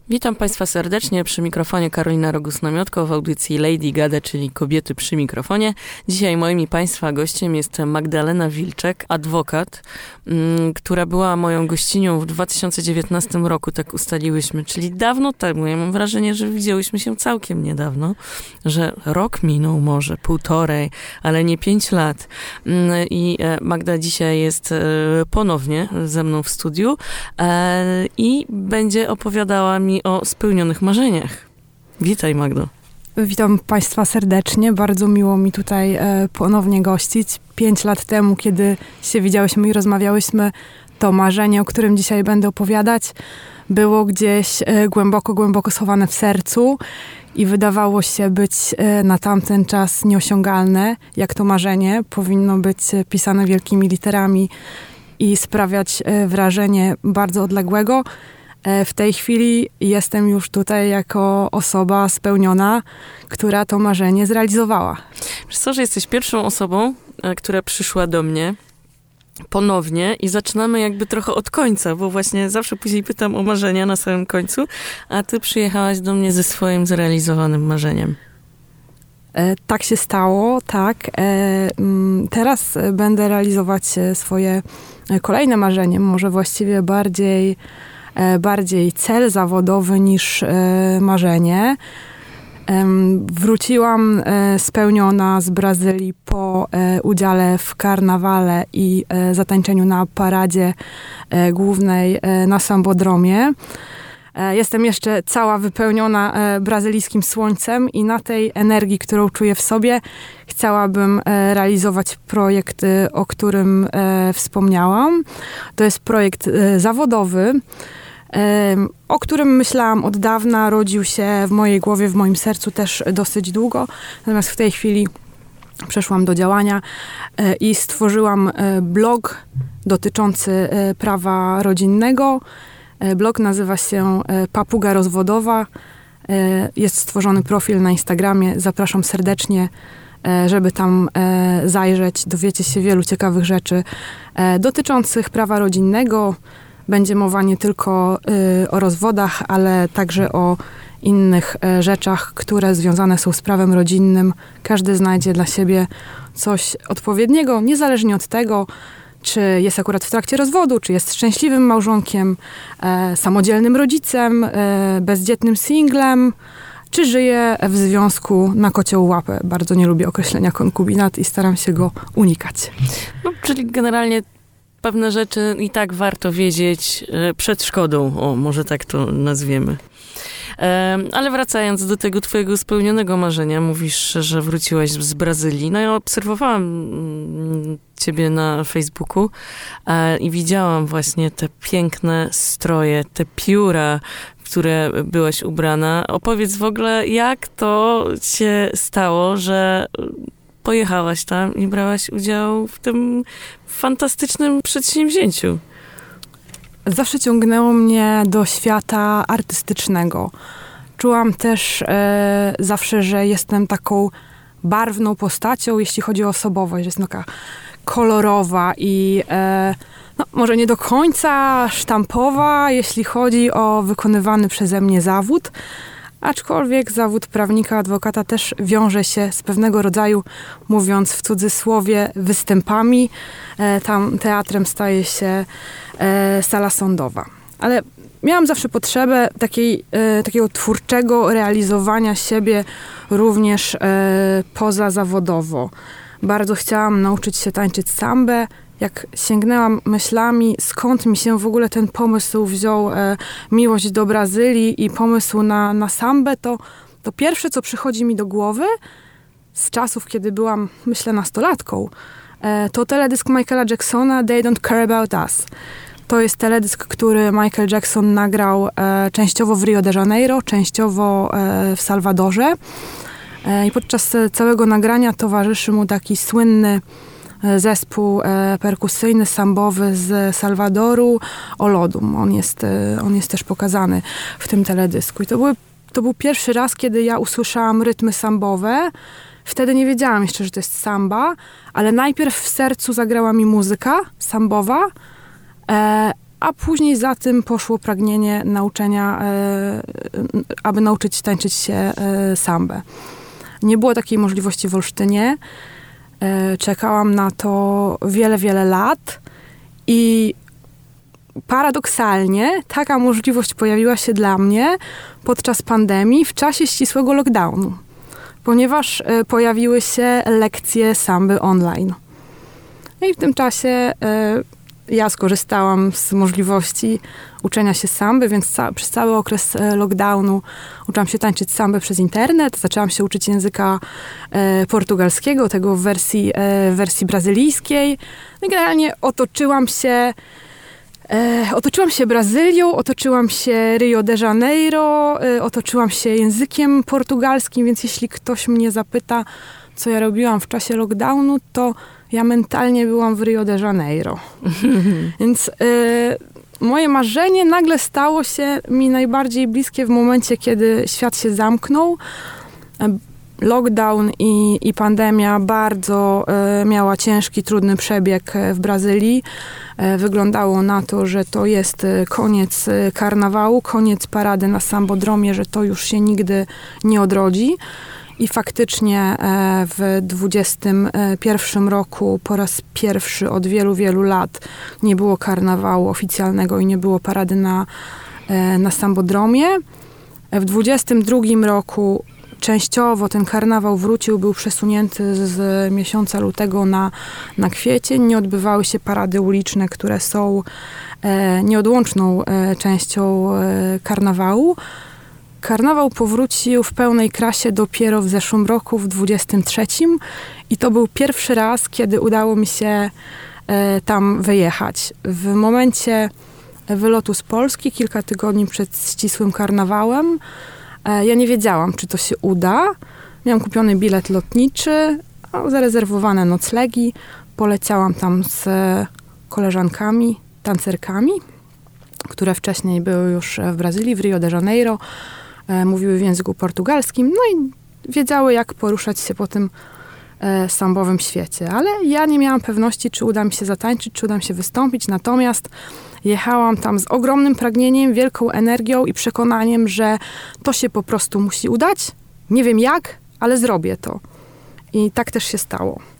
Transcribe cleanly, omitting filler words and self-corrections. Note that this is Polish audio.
Witam Państwa serdecznie przy mikrofonie Karolina Rogus-Namiotko w audycji Lady Gada, czyli Kobiety przy mikrofonie. Dzisiaj moim i Państwa gościem jest Magdalena Wilczek, adwokat, która była moją gościnią w 2019 roku, tak ustaliłyśmy, czyli dawno temu. Ja mam wrażenie, że widziałyśmy się całkiem niedawno, że rok minął, może półtorej, ale nie 5 lat. I Magda dzisiaj jest ponownie ze mną w studiu i będzie opowiadała mi o spełnionych marzeniach. Witaj, Magdo. Witam Państwa serdecznie. Bardzo miło mi tutaj ponownie gościć. 5 lat temu, kiedy się widziałyśmy i rozmawiałyśmy, to marzenie, o którym dzisiaj będę opowiadać, było gdzieś głęboko, głęboko schowane w sercu i wydawało się być na tamten czas nieosiągalne. Jak to marzenie powinno być pisane wielkimi literami i sprawiać wrażenie bardzo odległego. W tej chwili jestem już tutaj jako osoba spełniona, która to marzenie zrealizowała. Wiesz co, że jesteś pierwszą osobą, która przyszła do mnie ponownie i zaczynamy jakby trochę od końca, bo właśnie zawsze później pytam o marzenia na samym końcu, a ty przyjechałaś do mnie ze swoim zrealizowanym marzeniem. Tak się stało, tak. Teraz będę realizować swoje kolejne marzenie, może właściwie bardziej cel zawodowy niż marzenie. Wróciłam spełniona z Brazylii po udziale w karnawale i zatańczeniu na paradzie głównej na Sambodromie. Jestem jeszcze cała wypełniona brazylijskim słońcem i na tej energii, którą czuję w sobie, chciałabym realizować projekt, o którym wspomniałam. To jest projekt zawodowy, o którym myślałam od dawna, rodził się w mojej głowie, w moim sercu też dosyć długo. Natomiast w tej chwili przeszłam do działania i stworzyłam blog dotyczący prawa rodzinnego. Blog nazywa się Papuga Rozwodowa. Jest stworzony profil na Instagramie. Zapraszam serdecznie, żeby tam zajrzeć. Dowiecie się wielu ciekawych rzeczy dotyczących prawa rodzinnego. Będzie mowa nie tylko o rozwodach, ale także o innych rzeczach, które związane są z prawem rodzinnym. Każdy znajdzie dla siebie coś odpowiedniego, niezależnie od tego, czy jest akurat w trakcie rozwodu, czy jest szczęśliwym małżonkiem, samodzielnym rodzicem, bezdzietnym singlem, czy żyje w związku na kocioł łapę. Bardzo nie lubię określenia konkubinat i staram się go unikać. No, czyli generalnie pewne rzeczy i tak warto wiedzieć przed szkodą. O, może tak to nazwiemy. Ale wracając do tego twojego spełnionego marzenia, mówisz, że wróciłaś z Brazylii. No ja obserwowałam ciebie na Facebooku i widziałam właśnie te piękne stroje, te pióra, w które byłaś ubrana. Opowiedz w ogóle, jak to się stało, że pojechałaś tam i brałaś udział w tym fantastycznym przedsięwzięciu. Zawsze ciągnęło mnie do świata artystycznego. Czułam też zawsze, że jestem taką barwną postacią, jeśli chodzi o osobowość, że jestem taka kolorowa i może nie do końca sztampowa, jeśli chodzi o wykonywany przeze mnie zawód, aczkolwiek zawód prawnika, adwokata też wiąże się z pewnego rodzaju, mówiąc w cudzysłowie, występami. Tam teatrem staje się sala sądowa. Ale miałam zawsze potrzebę takiego twórczego realizowania siebie również pozazawodowo. Bardzo chciałam nauczyć się tańczyć sambę. Jak sięgnęłam myślami, skąd mi się w ogóle ten pomysł wziął, miłość do Brazylii i pomysł na sambę, to pierwsze, co przychodzi mi do głowy z czasów, kiedy byłam, myślę, nastolatką, to teledysk Michaela Jacksona They Don't Care About Us. To jest teledysk, który Michael Jackson nagrał częściowo w Rio de Janeiro, częściowo w Salwadorze. I podczas całego nagrania towarzyszy mu taki słynny zespół perkusyjny, sambowy z Salwadoru, Olodum. On jest też pokazany w tym teledysku. I to był pierwszy raz, kiedy ja usłyszałam rytmy sambowe. Wtedy nie wiedziałam jeszcze, że to jest samba, ale najpierw w sercu zagrała mi muzyka sambowa, a później za tym poszło pragnienie nauczenia, aby nauczyć tańczyć się sambę. Nie było takiej możliwości w Olsztynie. Czekałam na to wiele, wiele lat i paradoksalnie taka możliwość pojawiła się dla mnie podczas pandemii w czasie ścisłego lockdownu, ponieważ pojawiły się lekcje samby online. I w tym czasie ja skorzystałam z możliwości uczenia się samby, więc przez cały okres lockdownu uczyłam się tańczyć sambę przez internet. Zaczęłam się uczyć języka portugalskiego, tego w wersji brazylijskiej. No i generalnie otoczyłam się Brazylią, otoczyłam się Rio de Janeiro, otoczyłam się językiem portugalskim, więc jeśli ktoś mnie zapyta, co ja robiłam w czasie lockdownu, to ja mentalnie byłam w Rio de Janeiro. Więc moje marzenie nagle stało się mi najbardziej bliskie w momencie, kiedy świat się zamknął. Lockdown i pandemia bardzo miała ciężki, trudny przebieg w Brazylii. Wyglądało na to, że to jest koniec karnawału, koniec parady na Sambodromie, że to już się nigdy nie odrodzi. I faktycznie w 2021 roku po raz pierwszy od wielu, wielu lat nie było karnawału oficjalnego i nie było parady na Sambodromie. W 2022 roku częściowo ten karnawał wrócił, był przesunięty z miesiąca lutego na kwiecień. Nie odbywały się parady uliczne, które są nieodłączną częścią karnawału. Karnawał powrócił w pełnej krasie dopiero w zeszłym roku, w 23. I to był pierwszy raz, kiedy udało mi się tam wyjechać. W momencie wylotu z Polski, kilka tygodni przed ścisłym karnawałem, ja nie wiedziałam, czy to się uda. Miałam kupiony bilet lotniczy, zarezerwowane noclegi. Poleciałam tam z koleżankami, tancerkami, które wcześniej były już w Brazylii, w Rio de Janeiro. Mówiły w języku portugalskim, no i wiedziały, jak poruszać się po tym sambowym świecie. Ale ja nie miałam pewności, czy uda mi się zatańczyć, czy uda mi się wystąpić. Natomiast jechałam tam z ogromnym pragnieniem, wielką energią i przekonaniem, że to się po prostu musi udać. Nie wiem jak, ale zrobię to. I tak też się stało.